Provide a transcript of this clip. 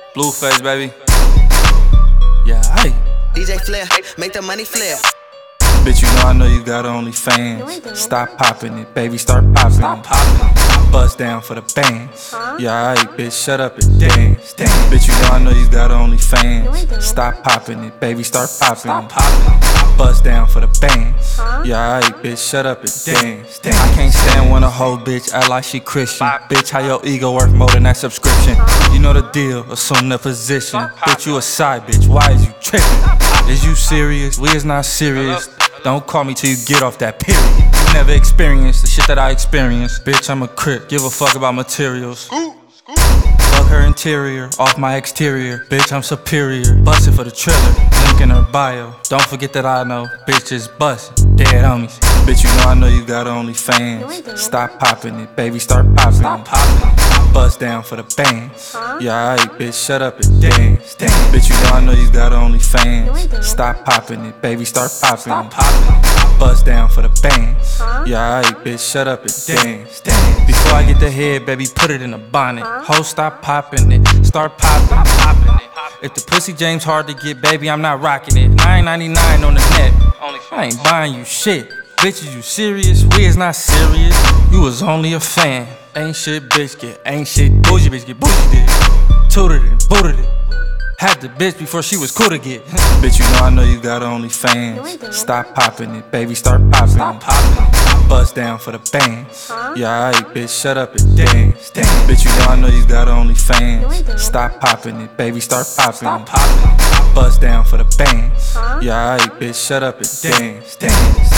Blueface, baby. Yeah, hey. DJ Flair, make the money flip. Bitch, you know you got OnlyFans. Stop popping it, baby, start popping it. Bust down for the bands. Yeah, hey, bitch, shut up and dance. Bitch, you know you got OnlyFans. Stop popping it, baby, start popping it. Bust down for the bands. Yeah, hey, bitch, shut up and dance. I can't stand when a hoe bitch act like she Christian. Bitch, how your ego worth more than that subscription? You know the deal, assume the position. Bitch, you a side bitch, why is you tripping? Is you serious? We is not serious. Don't call me till you get off that period. You never experienced the shit that I experienced. Bitch, I'm a crip, give a fuck about materials. Fuck her interior, off my exterior. Bitch, I'm superior. Bustin' for the trailer, link in her bio. Don't forget that I know, bitch is bustin', dead homies. Bitch, you know you got OnlyFans. Stop popping it, baby, start popping it. Bust down for the bands. Yeah, hey, bitch, shut up and dance. Bitch, you know you got OnlyFans. Stop popping it, baby, start popping it. Bust down for the bands. Yeah, hey, bitch, shut up and dance. Before I get the head, baby, put it in a bonnet. Ho, stop popping it, start popping it. If the pussy James hard to get, baby, I'm not rocking it. $9.99 on the net. I ain't buying you shit. Bitches, you serious? We is not serious. You was only a fan. Ain't shit, bitch, get ain't shit. Bougie, bitch, get bougie, did it. Tooted it, booted it. Had the bitch before she was cool to get. Bitch, you know you got OnlyFans. Stop popping it, baby, start popping it. Bust down for the bands. Yeah, hey, bitch, shut up and dance. Bitch, you know you got OnlyFans. Stop popping it, baby, start popping it. Bust down for the bands. Yeah, hey, bitch, shut up and dance.